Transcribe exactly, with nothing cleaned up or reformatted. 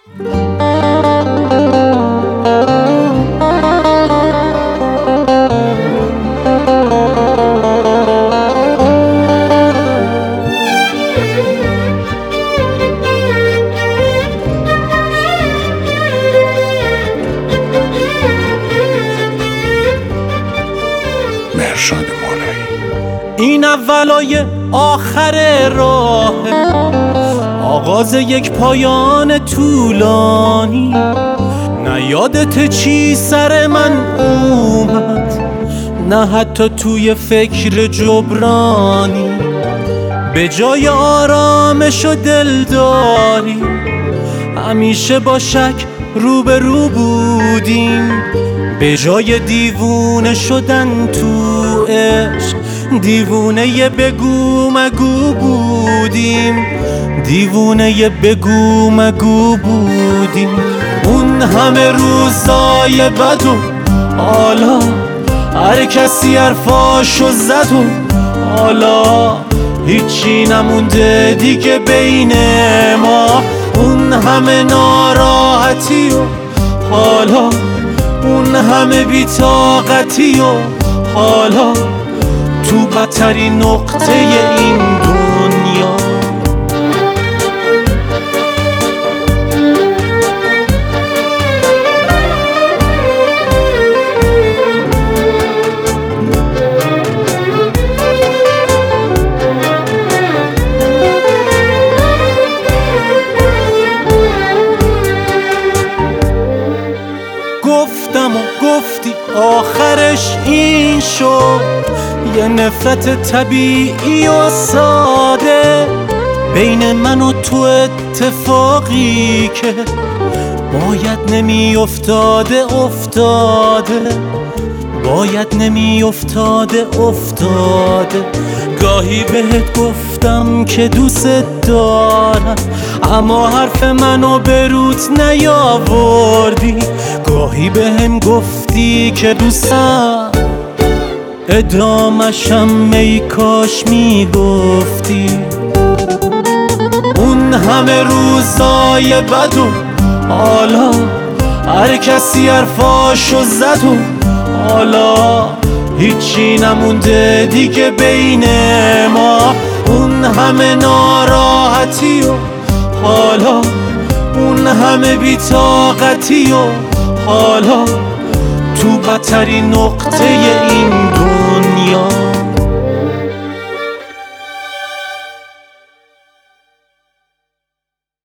این اولای آخر راه، آغاز یک پایان طولانی. نه یادت چی سر من اومد، نه حتی توی فکر جبرانی. به جای آرامش و دلداری همیشه با شک رو به رو بودیم. به جای دیوونه شدن تو عشق، دیوونه ی بگو مگو بودیم. دیوونه ی بگو مگو بودیم. اون همه روزای بد و حالا هر کسی حرفاشو زد و حالا هیچی نمونده دیگه بین ما. اون همه ناراحتی و حالا اون همه بی‌طاقتی و حالا تو بدترین نقطه این دنیا. گفتم و گفتی آخرش این شد، یه نفرت طبیعی و ساده بین من و تو، اتفاقی که باید نمی افتاده افتاده، باید نمی افتاده افتاده. گاهی بهت گفتم که دوست دارم، اما حرف منو به روت نیاوردی. گاهی بهم گفتی که دوستم، ادامشم ای کاش میگفتی. اون همه روزای بد و حالا هر کسی حرفاشو زد و حالا هیچی نمونده دیگه بین ما. اون همه ناراحتی و حالا اون همه بی‌طاقتی و حالا تو بدترین نقطه این دنیا.